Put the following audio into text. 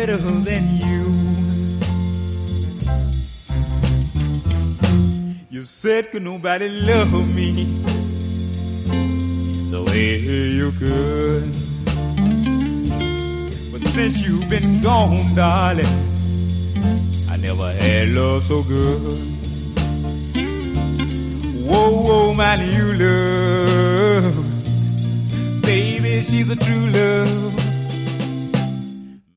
better than you. You said could nobody love me the way you could. But since you've been gone, darling, I never had love so good. Whoa, whoa, man, you love. Baby, she's the true love.